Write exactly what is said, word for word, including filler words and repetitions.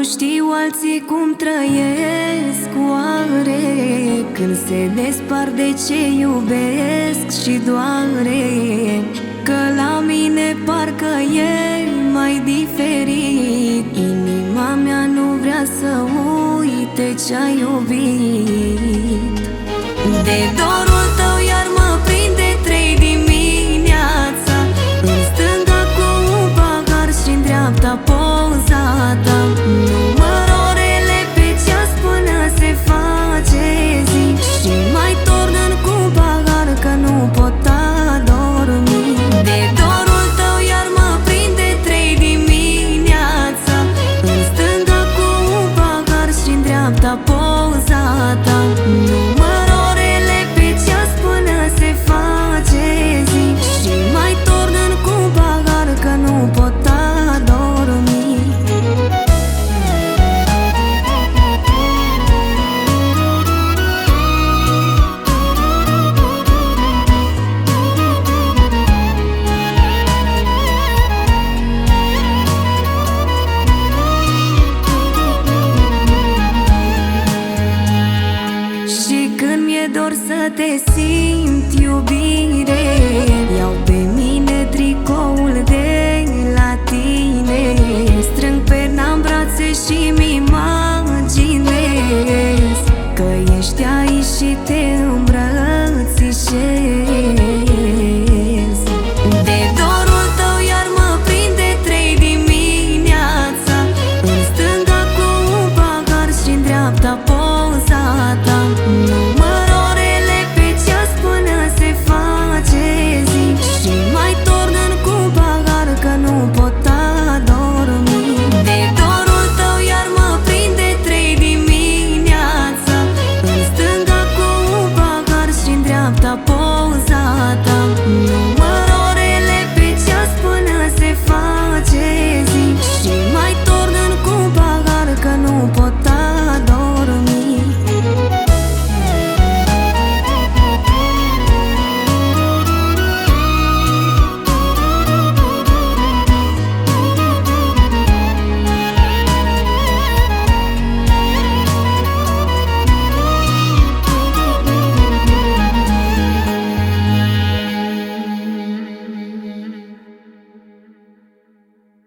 știu alții cum trăiesc oare, când se despart de ce iubesc și doare. Că la mine parcă e mai diferit, inima mea nu vrea să uite ce-a iubit. De dorul tău iar mă prinde trei dimineața, în stânga cu un pahar și-n dreapta poza ta. Număr orele pe ceas până se face zi, și mai torn cu un pahar că nu pot adormi. De dorul tău iar mă prinde trei dimineața, în stânga cu un pahar și-n dreapta poza ta. Număr orele pe ceas până se face zi, și mai torn cu un pahar că nu pot adormi. Și când mi-e dor să te simt,